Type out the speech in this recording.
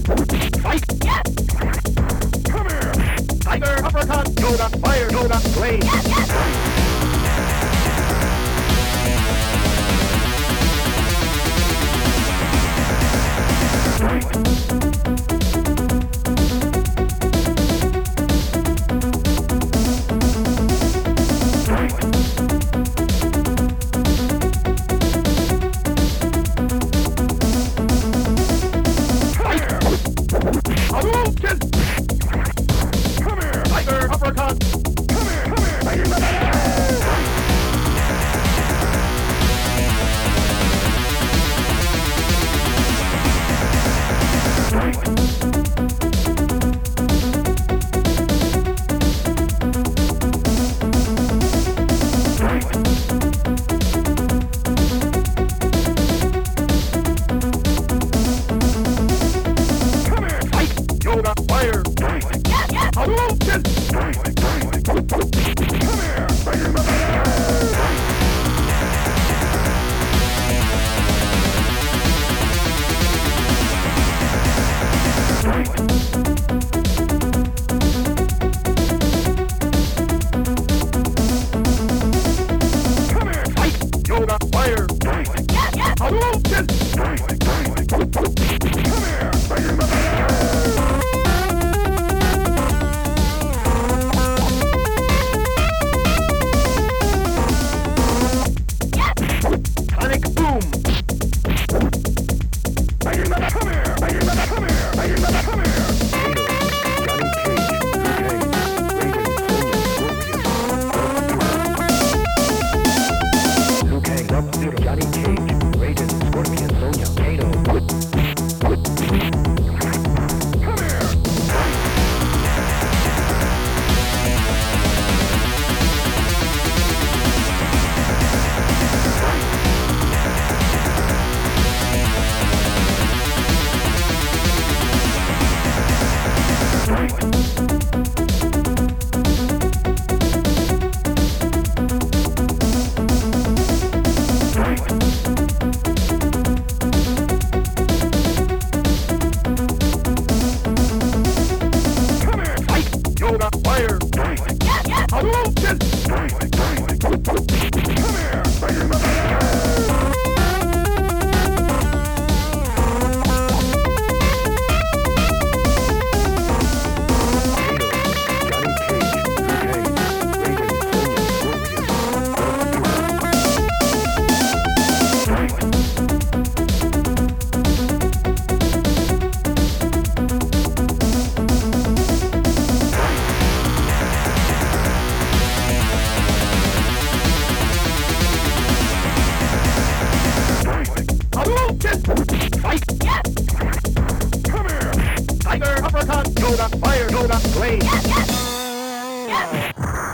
Fight! Come here! Tiger uppercut! Yoga fire! Yoga blade! Hadouken! Come here! Tiger uppercut! Come here! Come here! Tiger Yoga fire! Hadouken! Come here! Come here! Fight! Yoga fire! Hadouken! Come here! Sonic boom! Come here! Come here! Come here! Johnny Cage, Raiden, Scorpion, Sonya, Kano. Come here! Come here! Fight! Yoga fire! Hadouken! Come here! Hadouken! Fight! Come here! Tiger uppercut! Yoga fire! Yoga blade!